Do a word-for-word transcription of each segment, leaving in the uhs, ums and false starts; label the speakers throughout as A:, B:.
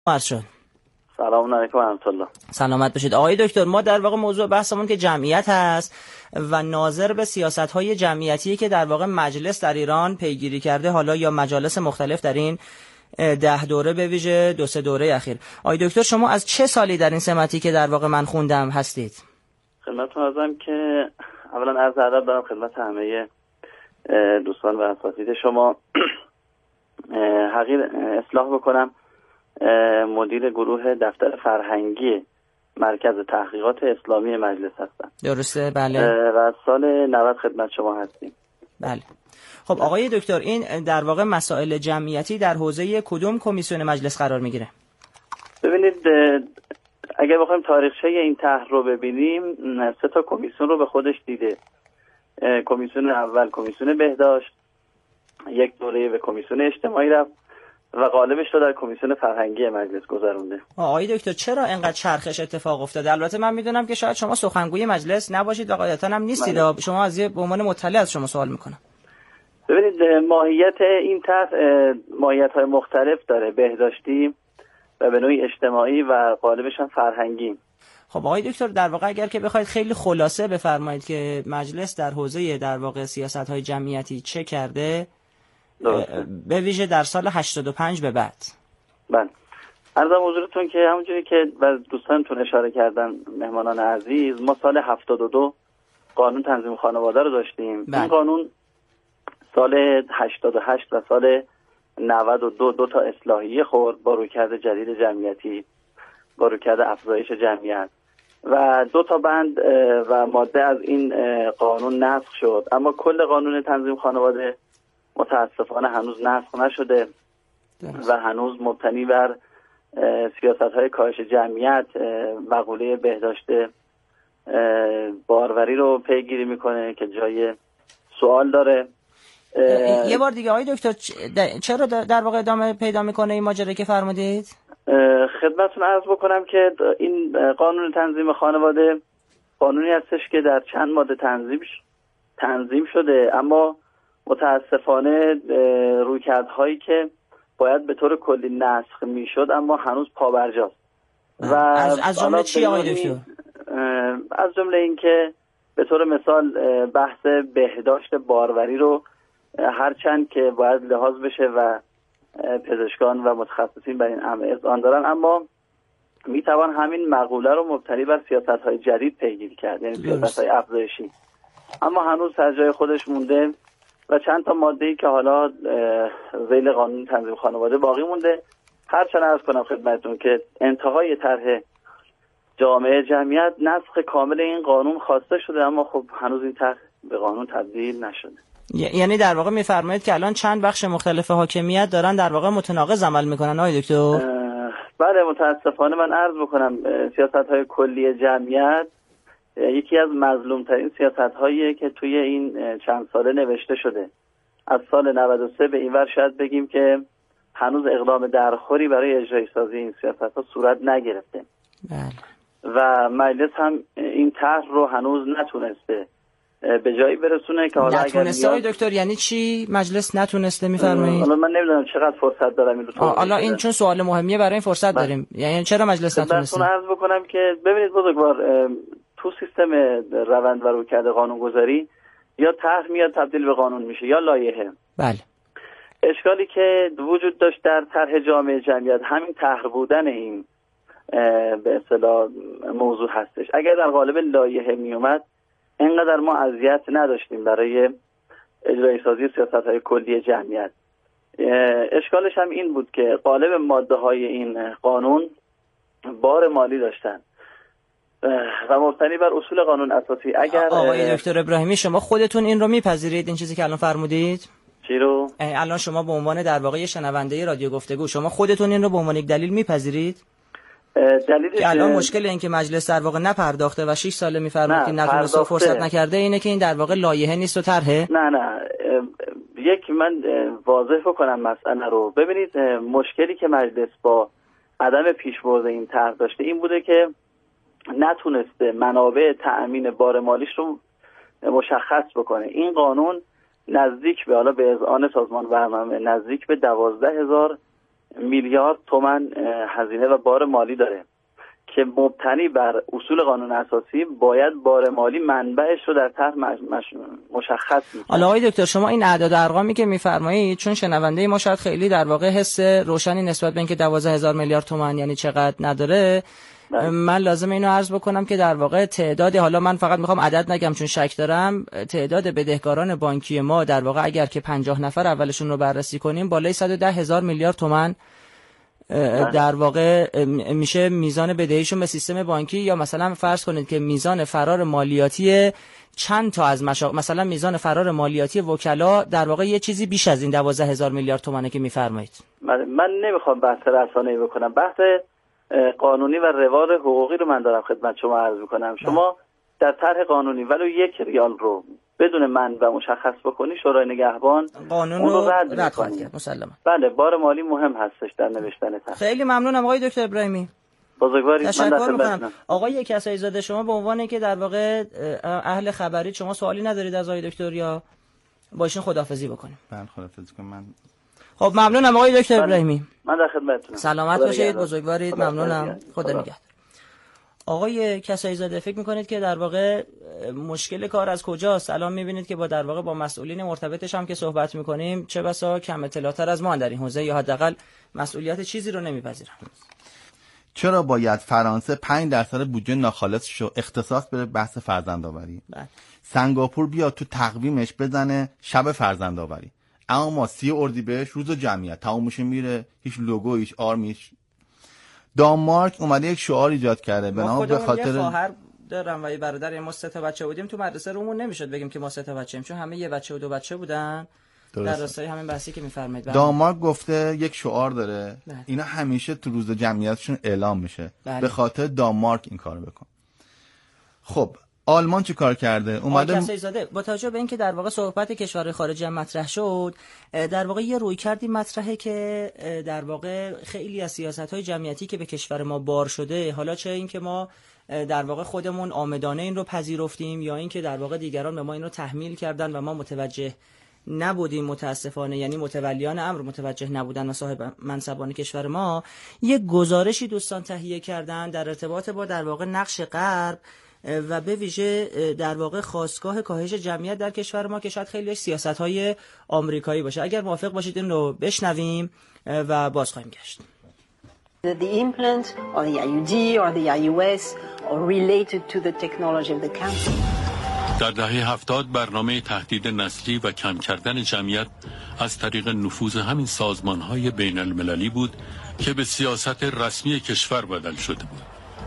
A: عرض شد.
B: سلام علیکم و رحمت الله.
A: سلامت باشید آقای دکتر. ما در واقع موضوع بحثمون که جمعیت هست و ناظر به سیاست‌های جمعیتی که در واقع مجلس در ایران پیگیری کرده، حالا یا مجالس مختلف در این ده دوره به ویژه دو سه دوره اخیر. آقای دکتر شما از چه سالی در این سمتی که در واقع من خوندم هستید؟
B: خدمتتون عرضم که اولا عرض ادب دارم خدمت همه دوستان و اساتید شما. حقیر اصلاح بکنم، مدیر گروه دفتر فرهنگی مرکز تحقیقات اسلامی مجلس هستم.
A: درسته؟ بله.
B: و از سال نود خدمت شما هستیم.
A: بله. خب آقای دکتر، این در واقع مسائل جمعیتی در حوزه کدوم کمیسیون مجلس قرار میگیره؟
B: ببینید، اگر بخوایم تاریخچه این طرح رو ببینیم، سه تا کمیسیون رو به خودش دیده. کمیسیون اول کمیسیون بهداشت، یک دوره به کمیسیون اجتماعی رفت و غالبش رو در کمیسیون فرهنگی مجلس گذرونده.
A: آقای دکتر چرا اینقدر چرخش اتفاق افتاده؟ البته من میدونم که شاید شما سخنگوی مجلس نباشید و قاعدتاً هم نیستید. من... شما از به عنوان مطلع از شما سوال میکنم.
B: ببینید، ماهیت این طرح ماهیت‌های مختلف داره، بهداشتی و به نوعی اجتماعی و غالبش هم فرهنگی.
A: خب آقای دکتر، در واقع اگر که بخواید خیلی خلاصه بفرمایید که مجلس در حوزه در واقع سیاست‌های جمعیتی چه کرده، به ویژه در سال هشتاد و پنج به بعد.
B: بله. عرضم حضورتون که همونجوری که دوستانتون اشاره کردن مهمانان عزیز، ما سال هفتاد و دو قانون تنظیم خانواده رو داشتیم.
A: بله.
B: این قانون سال هشتاد و هشت و سال نود و دو دو تا اصلاحیه خورد با رویکرد جدید جمعیتی، با رویکرد افزایش جمعیت و دو تا بند و ماده از این قانون نسخ شد. اما کل قانون تنظیم خانواده متاسفانه هنوز نسخ نشده و هنوز مبتنی بر سیاست‌های کاهش جمعیت، مقوله بهداشت باروری رو پیگیری میکنه که جای سوال داره.
A: یه بار دیگه آقای دکتر چرا در واقع ادامه پیدا میکنه این ماجرا که فرمودید؟
B: خدمتتون عرض بکنم که این قانون تنظیم خانواده قانونی هستش که در چند ماده تنظیم تنظیم شده، اما متاسفانه رویکردهایی که باید به طور کلی نسخ میشد اما هنوز پابرجاست.
A: و از از جمله چی آقای دکتر؟
B: از جمله این که به طور مثال بحث بهداشت باروری رو هرچند که باید لحاظ بشه و پزشکان و متخصصین بر این امر اذعان دارن، اما میتوان همین مقوله رو مبتنی بر سیاست‌های جدید پیگیری کرد، یعنی سیاست‌های افزایشی، اما هنوز از جای خودش مونده و چند تا ماده‌ای که حالا ذیل قانون تنظیم خانواده باقی مونده. هرچند عرض کنم خدمتتون که انتهای طرح جامعه جمعیت نسخ کامل این قانون خواسته شده، اما خب هنوز این طرح به قانون تبدیل نشده.
A: یعنی در واقع میفرمایید که الان چند بخش مختلف حاکمیت دارن در واقع متناقض عمل میکنن آقای دکتر؟
B: بله، متاسفانه من عرض بکنم سیاست‌های کلی جمعیت یکی از مظلوم‌ترین سیاست‌هاییه که توی این چند ساله نوشته شده. از سال نود و سه به این ور شاید بگیم که هنوز اقدام درخوری برای اجرای سازی این سیاست‌ها صورت نگرفته.
A: بله.
B: و مجلس هم این طرح رو هنوز نتونسته به جایی برسونه که حالا
A: نتونسته آقای دکتر یعنی چی؟ مجلس نتونسته میفرمایید؟
B: حالا من نمیدونم چقدر فرصت دارم این رو.
A: حالا این چون سوال مهمیه برای این فرصت
B: بله.
A: داریم. یعنی چرا مجلس نتونسته؟
B: من عرض بکنم که ببینید بزرگوار، تو سیستم روند و رویکرد قانونگذاری یا طرح میاد تبدیل به قانون میشه یا لایحه.
A: بله.
B: اشکالی که وجود داشت در طرح جامعه جمعیت همین طرح بودن این به اصطلاح موضوع هستش. اگر در قالب لایحه میومد اینقدر ما اذیت نداشتیم برای اجرای سازی سیاست‌های کلی جمعیت. اشکالش هم این بود که قالب ماده‌های این قانون بار مالی داشتن و مبتنی بر اصول قانون اساسی. اگر
A: آقای دکتر ابراهیمی شما خودتون این رو میپذیرید، این چیزی که الان فرمودید؟
B: چی رو؟
A: الان شما به عنوان در واقع شنونده رادیو گفتگو شما خودتون این رو به عنوان یک دلیل میپذیرید؟
B: دلیلش
A: که الان مشکل این که مجلس در واقع نپرداخته و شش ساله میفرمایید که نتونسته فرصت نکرده اینه که این در واقع لایحه نیست و طرحه؟
B: نه نه یک من واضح بکنم مسئله رو. ببینید، مشکلی که مجلس با عدم پیشبرد این طرح داشته این بوده که نتونسته منابع تأمین بار مالیش رو مشخص بکنه. این قانون نزدیک به حالا به اذعان سازمان برنامه نزدیک به دوازده هزار میلیارد تومان هزینه و بار مالی داره که مبتنی بر اصول قانون اساسی باید بار مالی منبعش رو در طرح مش... مش... مشخص می‌کنه.
A: حالا آقای دکتر شما این اعداد و ارقامی که میفرمایید، چون شنونده ما شاید خیلی در واقع حس روشنی نسبت به اینکه دوازده هزار میلیارد تومان یعنی چقدر نداره، بله. من لازم اینو عرض بکنم که در واقع تعداد، حالا من فقط میخوام عدد نگم چون شک دارم، تعداد بدهکاران بانکی ما در واقع اگر که پنجاه نفر اولشون رو بررسی کنیم بالای صد و ده هزار میلیارد تومان در واقع میشه میزان بدهیشون به سیستم بانکی. یا مثلا فرض کنید که میزان فرار مالیاتی چند تا از مشاغل، مثلا میزان فرار مالیاتی وکلا در واقع یه چیزی بیش از این دوازده هزار میلیارد تومانه که میفرمایید. من,
B: من نمیخوام بحث رسانه‌ای بکنم، بحث قانونی و روال حقوقی رو من دارم خدمت شما عرض میکنم. شما در طرح قانونی ولو یک ریال رو بدون من و مشخص بکنی، شورای نگهبان
A: قانون رو رد خواهد کرد مسلما.
B: بله، بار مالی مهم هستش در نوشتن طرح.
A: خیلی ممنونم آقای دکتر ابراهیمی.
B: بزرگوارید.
A: تشکر میکنم. آقای کسایی زاده شما به عنوان که در واقع اهل خبری، شما سوالی ندارید از آقای دکتر یا باشین خداحافظی بکنیم؟
C: من خداحافظی کنم. من
A: خب ممنونم آقای دکتر ابراهیمی.
B: من در خدمتتونم.
A: سلامت باشید، بزرگوارید. ممنونم. خدا نگهدار. آقای کسایی زاده فکر میکنید که در واقع مشکل کار از کجاست؟ الان میبینید که با در واقع با مسئولین مرتبطش هم که صحبت میکنیم چه بسا کم اطلاع‌تر از ما در این حوزه یا حداقل مسئولیت چیزی رو نمیپذیرن.
C: چرا باید فرانسه پنج درصد بودجه ناخالصش رو اختصاص بده بحث فرزندآوری؟ سنگاپور بیاد تو تقویمش بزنه شب فرزندآوری، اما ما سی اردیبهشت روز جمعیت تمومش میره، هیچ لوگو هیچ آرمیش. دانمارک اومده یک شعار ایجاد کرده به نام به خاطر
A: خواهر دارم و یه برادر، ما سه تا بچه بودیم تو مدرسه رومون نمیشد بگیم که ما سه تا بچه‌ایم چون همه یه بچه و دو بچه بودن. درسته. در راستای همین بحثی که میفرمایید.
C: دانمارک گفته یک شعار داره، بله. اینا همیشه تو روز جمعیتشون اعلام میشه، بله. به خاطر دانمارک این کارو بکن. خب آلمان چی کار کرده؟ اومده
A: کسایی زاده با توجه به اینکه در واقع صحبت کشورهای خارجی هم مطرح شد، در واقع یه رویکردی مطرحه که در واقع خیلی از سیاست‌های جمعیتی که به کشور ما بار شده، حالا چه اینکه ما در واقع خودمون آمدانه این رو پذیرفتیم یا اینکه در واقع دیگران به ما این رو تحمیل کردن و ما متوجه نبودیم متاسفانه، یعنی متولیان امر متوجه نبودن و صاحب منصبان کشور ما، یه گزارشی دوستان تهیه کردن در ارتباط با در واقع نقش غرب و به ویژه در واقع خاستگاه کاهش جمعیت در کشور ما که شاید خیلیش سیاست‌های آمریکایی باشه. اگر موافق باشید این رو بشنویم و باز خواهیم گشت.
D: The implant or the آی یو دی or the آی یو اس are related to the technology of the country.
E: در دهه هفتاد برنامه تهدید نسلی و کم کردن جمعیت از طریق نفوذ همین سازمان‌های بین المللی بود که به سیاست رسمی کشور بدل شده بود.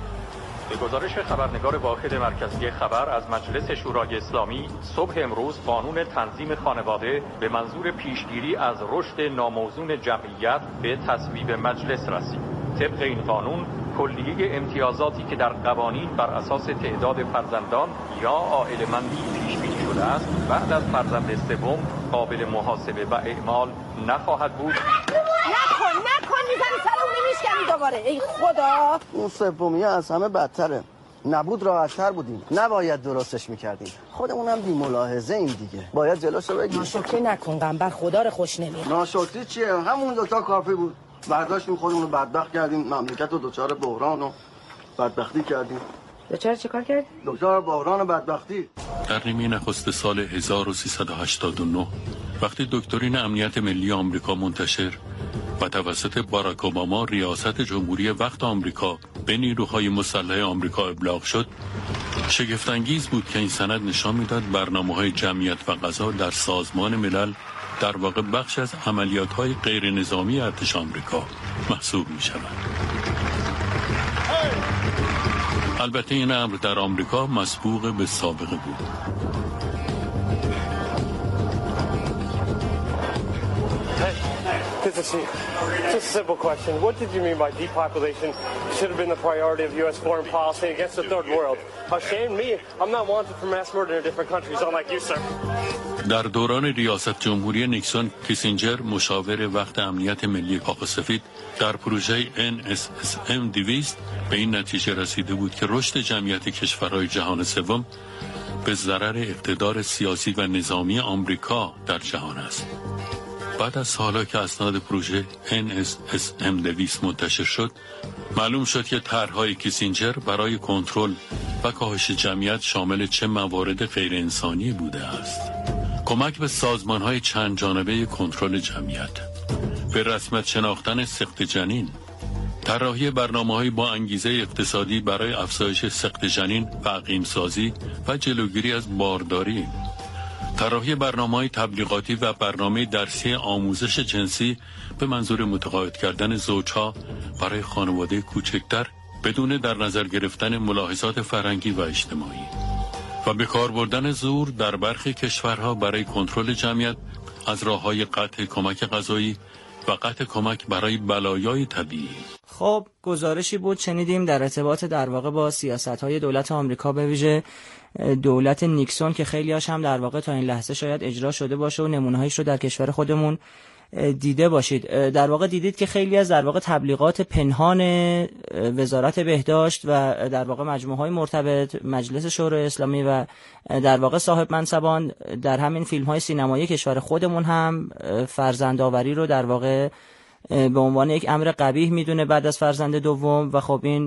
F: به گزارش خبرنگار واحد مرکزی خبر از مجلس شورای اسلامی، صبح امروز قانون تنظیم خانواده به منظور پیشگیری از رشد ناموزون جمعیت به تصویب مجلس رسید. طبق این قانون کلیه امتیازاتی که در قوانین بر اساس تعداد فرزندان یا عائله‌مندی پیش بینی شده است بعد از فرزند سوم قابل محاسبه و اعمال نخواهد بود.
D: نکن نکن میزنی سر اون میشکنی دوباره. ای خدا،
G: اون سومیه از همه بدتره. نبود راحت‌تر بودیم، نباید درستش میکردیم. خودمونم بی ملاحظه این دیگه، باید جلوشو بگیریم.
D: ناشکری نکن قنبر، خدا رو خوش نمیاد.
G: ناشکری چیه؟ همون دوتا کافی بود. برداشتیم خودمون رو بدبخت کردیم، مملکت رو دوچار بحران و بدبختی کردیم.
D: دوچار چه کار کردیم؟
G: دوچار بحران و بدبختی.
E: در نیمه نخست سال هزار و سیصد و هشتاد و نه وقتی دکترین امنیت ملی آمریکا منتشر و توسط باراک اوباما ریاست جمهوری وقت آمریکا به نیروهای مسلح آمریکا ابلاغ شد، شگفت‌انگیز بود که این سند نشان میداد برنامه‌های جمعیت و غذا در سازمان ملل در واقع بخش از عملیات‌های غیر نظامی ارتش آمریکا محسوب می‌شود. البته این امر در آمریکا مسبوق به سابقه بود.
H: This is just a simple question. What did you mean by depopulation should have been the priority of U S foreign policy against the third world? Oh, shame me. I'm not wanted for mass murder in different countries, unlike you, sir.
E: در دوران ریاست جمهوری نیکسون، کیسینجر مشاور وقت امنیت ملی کاخ سفید در پروژه ان اس اس ام دویست به این نتیجه رسیده بود که رشد جمعیت کشورهای جهان سوم به ضرر اقتدار سیاسی و نظامی آمریکا در جهان است. بعد از سالها که اسناد پروژه ان اس اس ام دویست منتشر شد، معلوم شد که طرح‌های کیسینجر برای کنترل و کاهش جمعیت شامل چه موارد غیر انسانی بوده است. کمک به سازمان‌های چند جانبه کنترل جمعیت، به رسمیت شناختن سقط جنین، طراحی برنامه‌های با انگیزه اقتصادی برای افزایش سقط جنین و عقیم‌سازی و جلوگیری از بارداری، طراحی برنامه‌های تبلیغاتی و برنامه درسی آموزش جنسی به منظور متقاعد کردن زوجها برای خانواده کوچکتر بدون در نظر گرفتن ملاحظات فرهنگی و اجتماعی، و به کار بردن زور در برخی کشورها برای کنترل جمعیت از راه‌های قطع کمک غذایی و قطع کمک برای بلایای طبیعی.
A: خب گزارشی بود شنیدیم در ارتباط در واقع با سیاست‌های دولت آمریکا، به ویژه دولت نیکسون که خیلی‌هاش هم در واقع تا این لحظه شاید اجرا شده باشه و نمونه‌هایش رو در کشور خودمون دیده باشید. در واقع دیدید که خیلی از در واقع تبلیغات پنهان وزارت بهداشت و در واقع مجموعه‌های مرتبط، مجلس شورای اسلامی و در واقع صاحب منصبان در همین فیلم‌های سینمایی کشور خودمون هم فرزندآوری رو در واقع به عنوان یک امر قبیح میدونه بعد از فرزند دوم، و خب این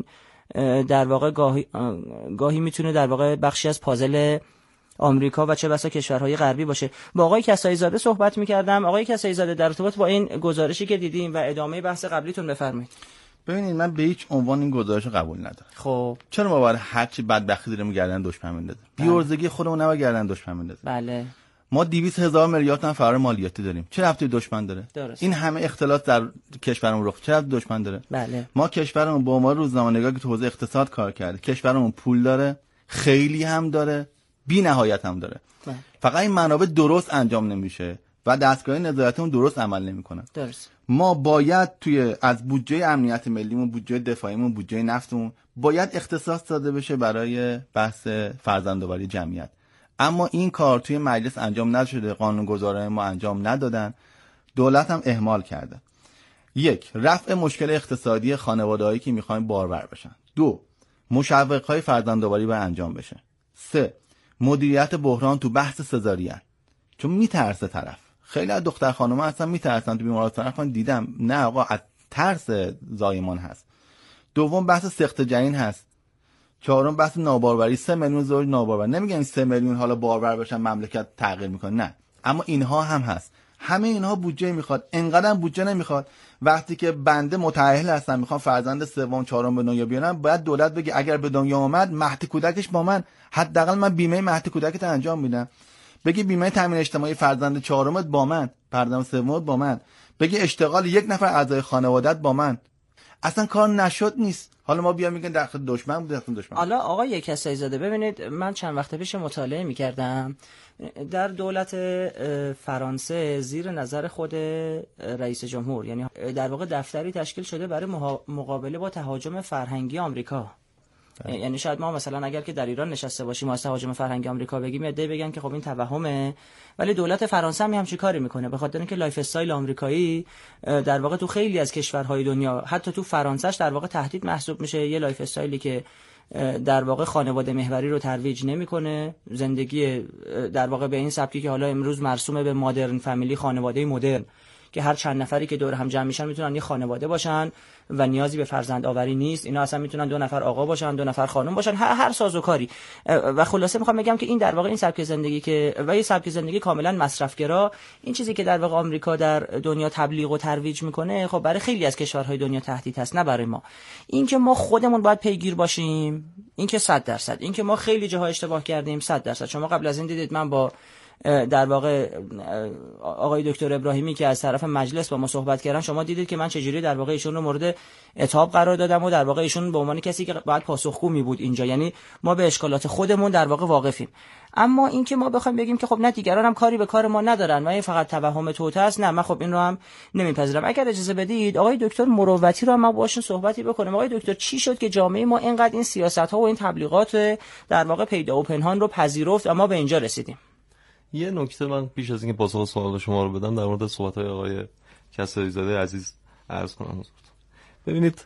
A: در واقع گاهی, گاهی میتونه در واقع بخشی از پازل آمریکا و چه بسا کشورهای غربی باشه. با آقای کسایی زاده صحبت میکردم. آقای کسایی زاده در ارتباط با این گزارشی که دیدیم و ادامه بحث قبلیتون بفرمایید.
C: ببینید من به هیچ عنوان این گزارش رو قبول ندارم.
A: خب
C: چرا ما باید هر چی بدبختی داریم گردن دشمن بندازیم؟ بی‌عرضگی خودمون نباید گردن دشمن بندازیم.
A: بله.
C: ما دویست هزار میلیارد تومان فرار مالیاتی داریم. چه ربطی دشمن داره؟
A: درست.
C: این همه اختلاط در کشورمون رخ چه ربطی دشمن داره؟
A: بله.
C: ما کشورمون با ما روزنامه‌نگار که تو حوزه اقتصاد کار کرده، کشورمون پول داره، خیلی هم داره، بی نهایت هم داره. بله. فقط این منابع درست انجام نمیشه و دستگاه نظارتمون درست عمل نمیکنه.
A: درست.
C: ما باید توی از بودجه امنیت ملیمون، بودجه دفاعیمون، بودجه نفتمون باید اختصاص داده بشه برای بحث فرزندآوری جمعیت. اما این کار توی مجلس انجام نشده، قانونگذاران ما انجام ندادن، دولت هم اهمال کرده. یک، رفع مشکل اقتصادی خانواده‌هایی که میخواین بارور بشن. دو، مشوق‌های فرزندآوری باید انجام بشه. سه، مدیریت بحران تو بحث سزارین، چون میترسه طرف. خیلی از دختر خانم‌ها اصلا میترسن تو بیمارستان خون، دیدم نه آقا از ترس زایمان هست. دوم بحث سقط جنین هست. چهارم بحث ناباروری، سه میلیون زوج نابارور. نمیگم سه میلیون حالا بارور بشن مملکت تغییر میکنه، نه، اما اینها هم هست. همه اینها بودجه میخواد، انقدر بودجه نمیخواد. وقتی که بنده متأهل هستم میخوام فرزند سوم چهارم به دنیا بیارم، باید دولت بگه اگر به دنیا اومد مهد کودکش با من، حداقل من بیمه مهد کودکت انجام میدم. بگی بیمه تامین اجتماعی فرزند چهارمت با من، فرزند سومت با من. بگی اشتغال یک نفر اعضای خانواده‌ات با من. اصلا کار نشد نیست. حالا ما بیا میگن داخل دشمن بود، داخل دشمن.
A: حالا آقای کسایی زاده ببینید، من چند وقت پیش مطالعه میکردم در دولت فرانسه زیر نظر خود رئیس جمهور، یعنی در واقع دفتری تشکیل شده برای مقابله با تهاجم فرهنگی آمریکا. یعنی شاید ما مثلا اگر که در ایران نشسته باشیم واسه تهاجم فرهنگی آمریکا بگیم، ایده بگن که خب این توهمه، ولی دولت فرانسه هم همچین کاری میکنه، به خاطر اینکه لایف استایل آمریکایی در واقع تو خیلی از کشورهای دنیا، حتی تو فرانسهش در واقع تهدید محسوب میشه. یه لایف استایلی که در واقع خانواده محوری رو ترویج نمیکنه، زندگی در واقع به این سبکی که حالا امروز مرسومه به مدرن فامیلی، خانواده مدرن، که هر چند نفری که دور هم جمع میشن میتونن یه خانواده باشن و نیازی به فرزند آوری نیست. اینا اصلا میتونن دو نفر آقا باشن، دو نفر خانم باشن، هر, هر سازوکاری. و خلاصه میخوام بگم که این در واقع این سبک زندگی که و یه سبک زندگی کاملا مصرفگرا، این چیزی که در واقع آمریکا در دنیا تبلیغ و ترویج میکنه، خب برای خیلی از کشورهای دنیا تهدید هست، نه برای ما. این که ما خودمون باید پیگیر باشیم، این که صد درصد. این که ما خیلی جاها اشتباه کردیم، صد درصد. شما قبل از این دیدید من با در واقع آقای دکتر ابراهیمی که از طرف مجلس با ما صحبت کردن، شما دیدید که من چجوری در واقع ایشون رو مورد عتاب قرار دادم و در واقع ایشون به عنوان کسی که باید پاسخگو می بود اینجا. یعنی ما به اشکالات خودمون در واقع واقفیم. اما این که ما بخوایم بگیم که خب نه دیگران هم کاری به کار ما ندارن و این فقط توهم توته است، نه، من خب این رو هم نمیپذیرم. اگر اجازه بدید آقای دکتر مروتی رو هم ما باشون صحبتی بکنیم. آقای دکتر، چی شد که جامعه ما اینقدر این سیاست‌ها و این تبلیغات در واقع پیدا و پنهان رو پذیرفت و ما به اینجا رسیدیم؟
I: یه نکته من پیش از اینکه پاسخ سوال شما رو بدم در مورد صحبت‌های آقای کسایی زاده عزیز عرض کنم. ببینید،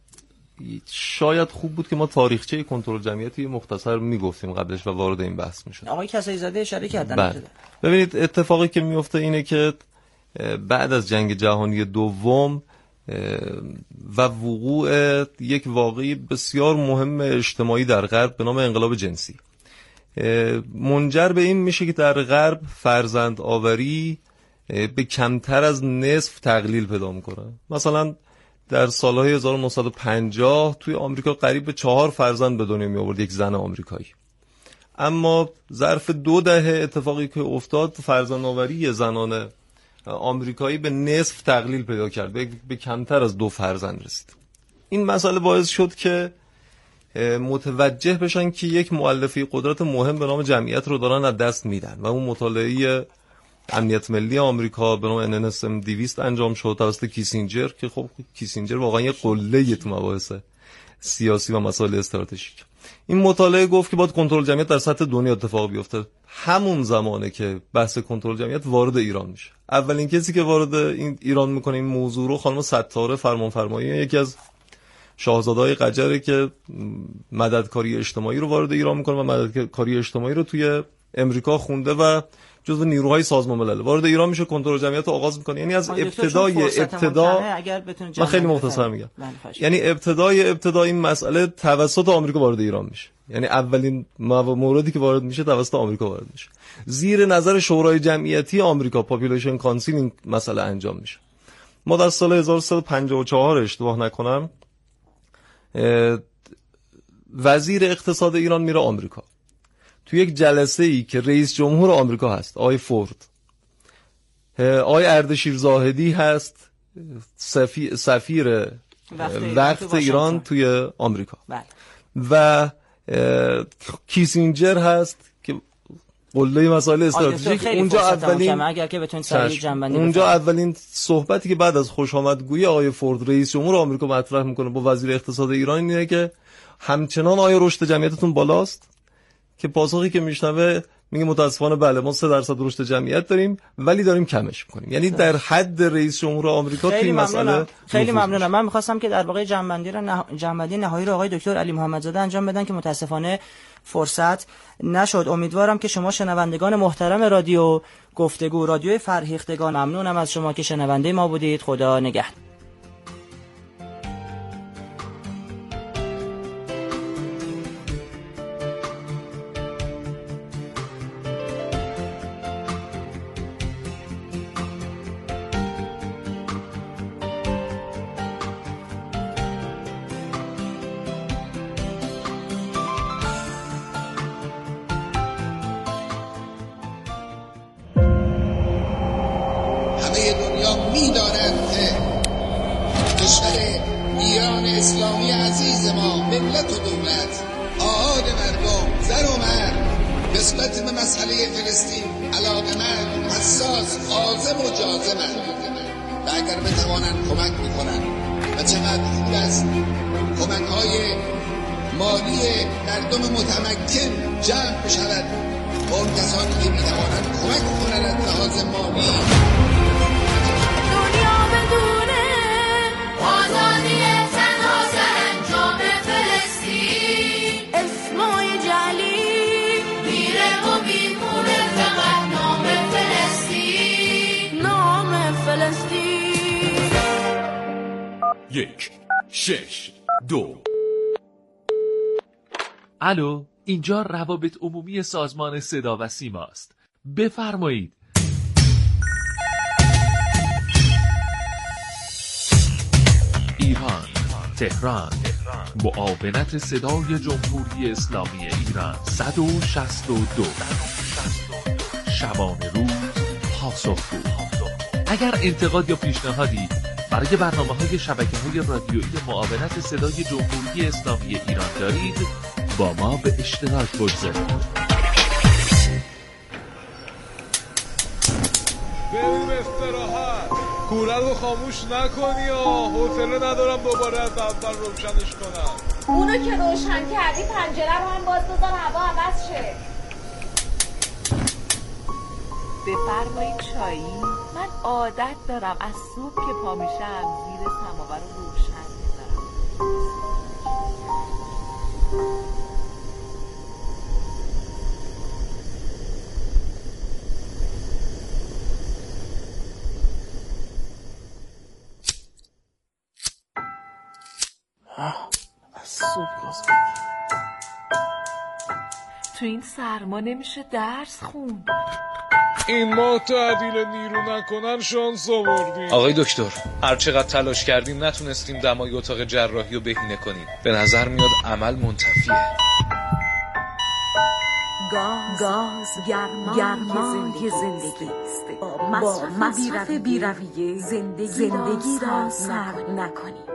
I: شاید خوب بود که ما تاریخچه کنترل جمعیتی مختصر میگفتیم قبلش و وارد این بحث میشد.
A: آقای کسایی زاده اشاره کردن.
I: بله. ببینید، اتفاقی که میفته اینه که بعد از جنگ جهانی دوم و وقوع یک واقعی بسیار مهم اجتماعی در غرب به نام انقلاب جنسی منجر به این میشه که در غرب فرزند آوری به کمتر از نصف تقلیل پیدا میکنه. مثلا در سالهای هزار و نهصد و پنجاه توی آمریکا قریب به چهار فرزند به دنیا می آورد یک زن آمریکایی، اما ظرف دو دهه اتفاقی که افتاد فرزند آوری زنان آمریکایی به نصف تقلیل پیدا کرد، به, به کمتر از دو فرزند رسید. این مسئله باعث شد که متوجه بشن که یک مؤلفه قدرت مهم به نام جمعیت رو دارن از دست میدن و اون مطالعه امنیت ملی آمریکا به نام ان ان اس ام دویست انجام شد توسط کیسینجر که خب کیسینجر واقعا یه قله تو مباحث سیاسی و مسائل استراتژیک. این مطالعه گفت که باید کنترل جمعیت در سطح دنیا اتفاق بیفته. همون زمانه که بحث کنترل جمعیت وارد ایران میشه. اولین کسی که وارد این ایران میکنه این موضوع رو خانم ستاره فرمانفرمایی، یکی از شاهزاده‌های قجره که مددکاری اجتماعی رو وارد ایران میکنه و مددکاری اجتماعی رو توی امریکا خونده و جزو نیروهای سازمان ملل وارد ایران میشه، کنترل جمعیت رو آغاز میکنه. یعنی از ابتدای ابتدا من خیلی مختصر میگم، یعنی ابتدای ابتدا این مسئله توسط آمریکا وارد ایران میشه، یعنی اولین موردی که وارد میشه توسط آمریکا وارد میشه. زیر نظر شورای جمعیتی آمریکا پاپولیشن کانسیل این مسئله انجام میشه. ما در سال هزار و سیصد و پنجاه و چهار اشتباه نکنم وزیر اقتصاد ایران میره آمریکا تو یک جلسه ای که رئیس جمهور آمریکا هست آقای فورد، آقای اردشیر زاهدی هست سفیر, سفیر وقت, وقت ایران توی آمریکا بله. و کیسینجر هست که قله مسائل استراتژیک. اونجا اولین اگر که بتونید سریع جنبندی اونجا بفرد. اولین صحبتی که بعد از خوشامدگویی آقای فورد رئیس جمهور آمریکا مطرح میکنه با وزیر اقتصاد ایران اینه که همچنان آیا رشد جمعیتتون بالاست؟ که پاسخی که میشنوه میگه متاسفانه بله ما سه درصد رشد جمعیت داریم ولی داریم کمش میکنیم. یعنی در حد رئیس جمهور آمریکا توی مسئله
A: خیلی ممنونم. من میخواستم که در واقع جنبندی رو نه... جنبندی نهایی رو آقای دکتر علی محمدزاده انجام بدن که متاسفانه فرصت نشد. امیدوارم که شما شنوندگان محترم رادیو گفتگو، رادیوی فرهیختگان، ممنونم از شما که شنونده ما بودید. خدا نگهدار.
J: یک شش دو. الو، اینجا روابط عمومی سازمان صدا و سیما است. بفرمایید. ایران، تهران، معاونت صدای جمهوری اسلامی ایران صد و شصت و دو. شبانه روز پاسخگو. اگر انتقاد یا پیشنهادی برای برنامه‌های شبکه‌های رادیویی معاونت صدای جمهوری اسلامی ایران دارید، با ما به اشتراک بگذارید.
K: بریم استراحت. کوره رو خاموش نکنی یا حوصله ندارم دوباره از اول روشنش کنم.
L: اونو که روشن کردی پنجره رو هم باز بذار هوا عوض شه.
M: بفرمایید چایی. من عادت دارم از صبح که پا میشم زیر سماور رو روشن میذارم. صبح باز تو این سرما نمیشه درس خون.
K: این ماه تعدیل نیرو نکنن شانس آوردیم.
J: آقای دکتر، هر چقدر تلاش کردیم نتونستیم دمای اتاق جراحی رو بهینه کنیم. به نظر میاد عمل منتفیه.
M: گاز, گاز گرمای, گرمای زندگی است. با مصرف بیرویه زندگی, زندگی را سرد نکنیم.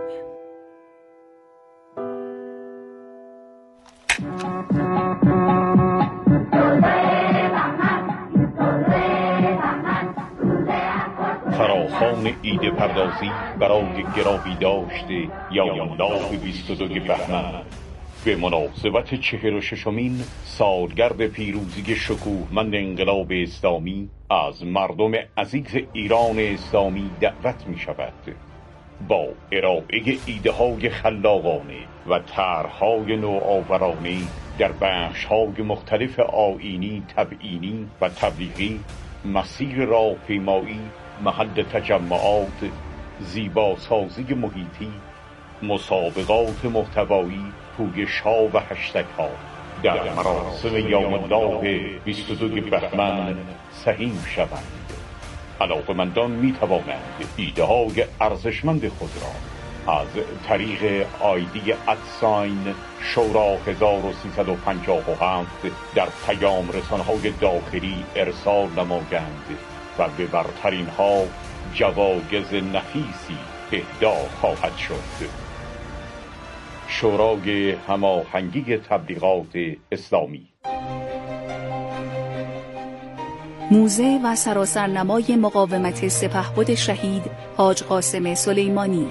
N: فراخوان ایده پردازی برای گرامی داشته یا لاغ بیست و دو بهمن به مناسبت چهل و ششمین سالگرد پیروزی شکوهمند انقلاب اسلامی از مردم عزیز ایران اسلامی دعوت می شود با ارائه ایده های خلاقانه و طرح‌های نوآورانه در بخش‌های مختلف آیینی، تبیینی و تبلیغی، مسیر راهپیمایی، محل تجمعات، زیباسازی محیطی، مسابقات محتوایی، پویش‌ها و هشتگ‌ها در مراسم یوم الله بیست و دو بهمن سهیم شوند. علاقه‌مندان می‌توانند ایده‌های ارزشمند خود را از طریق آیدی ادساین شورا هزار و سیصد و پنجاه و هفت در پیام رسانه‌های داخلی ارسال نمایند و به برترین ها جوایز نفیسی اهدا خواهد شد. شورای هماهنگی تبلیغات اسلامی.
O: موزه و سراسرنمای مقاومت سپهبد شهید حاج قاسم سلیمانی.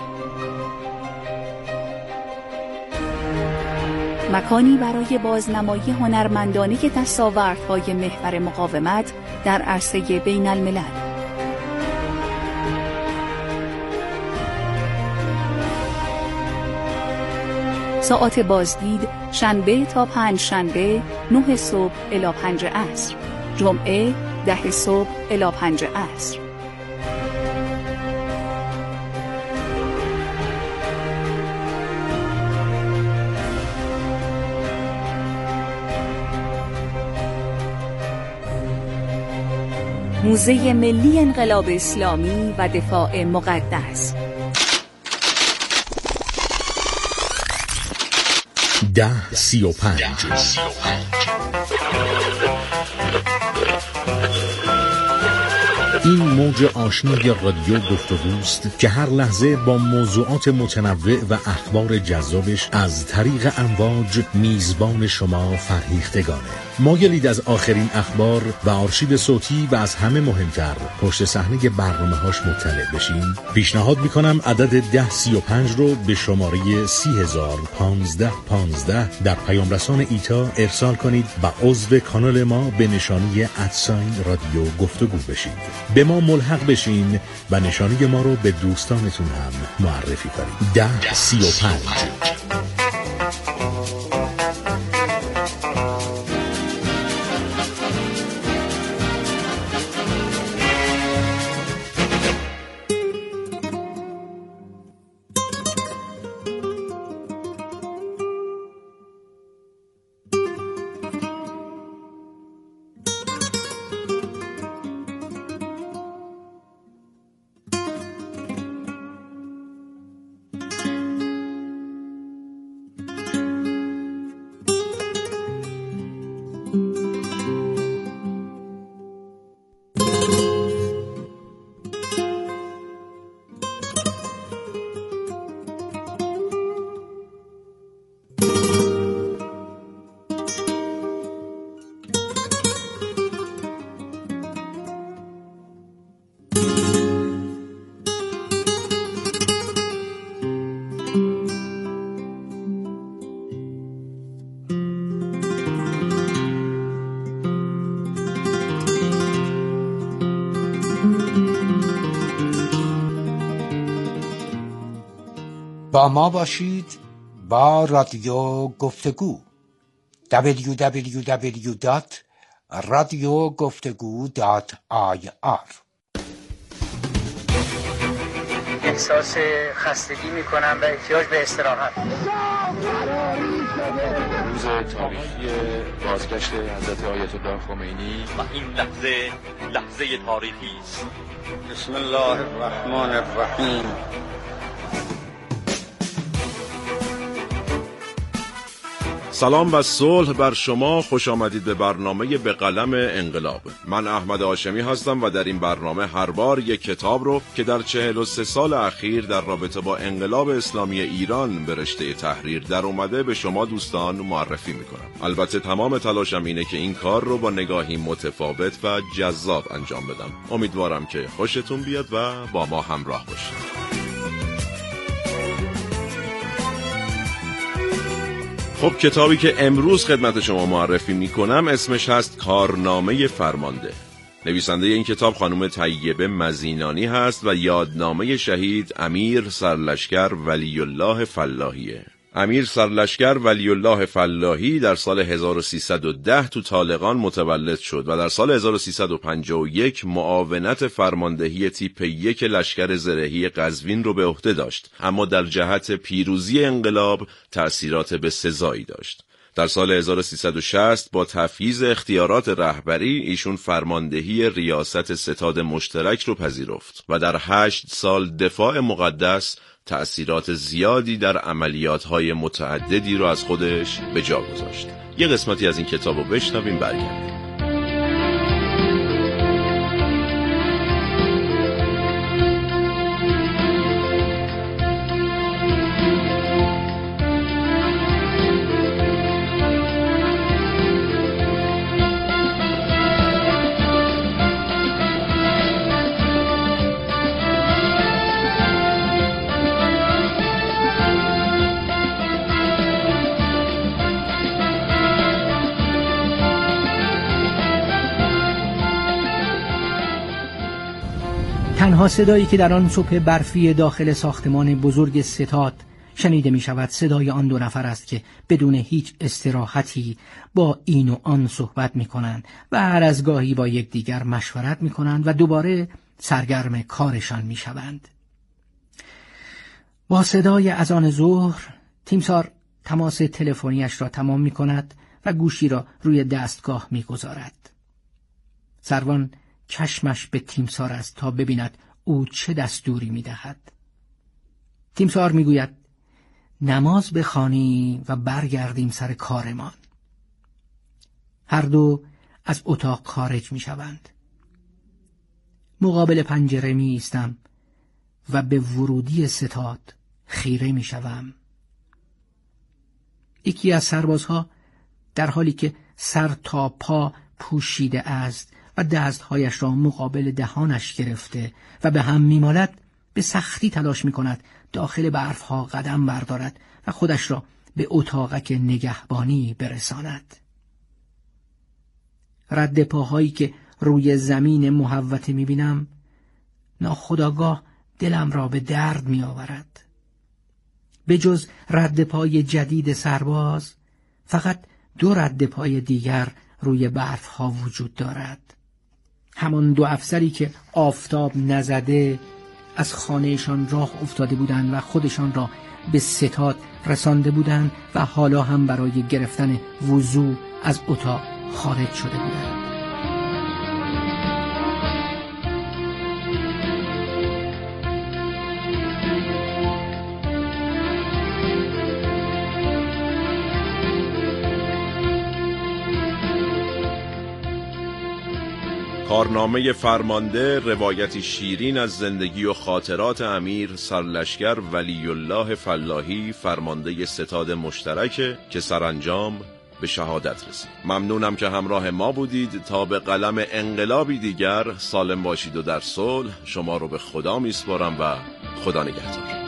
O: مکانی برای بازنمایی هنرمندانه دستاوردهای محور مقاومت در عرصه بین الملل. ساعات بازدید شنبه تا پنج شنبه نه صبح الی پنج عصر، جمعه ده صبح الی پنج عصر. موزه ملی انقلاب اسلامی و دفاع مقدس.
P: ده سی و پنج. این موج آشنای رادیو گفتگوست که هر لحظه با موضوعات متنوع و اخبار جذابش از طریق امواج میزبان شما فرهیختگانه. مایلید از آخرین اخبار و آرشیو صوتی و از همه مهمتر پشت صحنه برنامه‌هاش مطلع بشین؟ پیشنهاد میکنم عدد ده سی و پنج رو به شماره سی هزار پانزده پانزده در پیام رسان ایتا ارسال کنید و عضو کانال ما به نشانی ادساین رادیو گفتگو بشید. به ما ملحق بشین و نشانی ما رو به دوستانتون هم معرفی کنید. ده سی و پنج.
Q: با ما باشید با رادیو گفتگو دبلیو دبلیو دبلیو دات رادیو گفتگو دات آی آر.
R: احساس خستگی میکنم و احتیاج به استراحت.
J: روز تاریخی بازگشت حضرت آیت الله خمینی
R: و این لحظه لحظه تاریخی است.
S: بسم الله الرحمن الرحیم.
T: سلام و صلح بر شما، خوش آمدید به برنامه به قلم انقلاب. من احمد هاشمی هستم و در این برنامه هر بار یک کتاب رو که در چهل و سه سال اخیر در رابطه با انقلاب اسلامی ایران به رشته تحریر در اومده به شما دوستان معرفی میکنم. البته تمام تلاشم اینه که این کار رو با نگاهی متفاوت و جذاب انجام بدم. امیدوارم که خوشتون بیاد و با ما همراه باشید. خب کتابی که امروز خدمت شما معرفی میکنم اسمش هست کارنامه فرمانده. نویسنده این کتاب خانم طیبه مزینانی هست و یادنامه شهید امیر سرلشکر ولی الله فلاحیه. امیر سرلشکر ولی الله فلاحی در سال هزار و سیصد و ده تو طالقان متولد شد و در سال هزار و سیصد و پنجاه و یک معاونت فرماندهی تیپ یک لشکر زرهی قزوین رو به عهده داشت، اما در جهت پیروزی انقلاب تأثیرات بسزایی داشت. در سال هزار و سیصد و شصت با تفییض اختیارات رهبری ایشون فرماندهی ریاست ستاد مشترک رو پذیرفت و در هشت سال دفاع مقدس تأثیرات زیادی در عملیات‌های متعددی رو از خودش به جا گذاشت. یه قسمتی از این کتاب رو بشنویم برگردیم.
U: تنها صدایی که در آن صبح برفی داخل ساختمان بزرگ ستاد شنیده می شود صدای آن دو نفر است که بدون هیچ استراحتی با این و آن صحبت می کنند و هر از گاهی با یکدیگر مشورت می کنند و دوباره سرگرم کارشان می شوند. با صدای اذان ظهر تیمسار تماس تلفنیش را تمام می کند و گوشی را روی دستگاه می گذارد. سروان چشمش به تیمسار است تا ببیند او چه دستوری می دهد. تیمسار می گوید نماز بخوانی و برگردیم سر کارمان. هر دو از اتاق خارج می شوند. مقابل پنجره می ایستم و به ورودی ستاد خیره می شوم. یکی از سربازها در حالی که سر تا پا پوشیده است و دستهایش را مقابل دهانش گرفته و به هم میمالد به سختی تلاش میکند داخل برفها قدم بردارد و خودش را به اتاقک نگهبانی برساند. رد پاهایی که روی زمین محوطه میبینم ناخودآگاه دلم را به درد میآورد. به جز رد پای جدید سرباز فقط دو رد پای دیگر روی برفها وجود دارد. همان دو افسری که آفتاب نزده از خانهشان راه افتاده بودند و خودشان را به ستاد رسانده بودند و حالا هم برای گرفتن وضو از اتاق خارج شده بودند.
T: کارنامه فرمانده روایتی شیرین از زندگی و خاطرات امیر سرلشکر ولی الله فلاحی فرمانده ستاد مشترک که سرانجام به شهادت رسید. ممنونم که همراه ما بودید. تا به قلم انقلابی دیگر سالم باشید و در صلح. شما رو به خدا میسپارم و خدا نگهدار.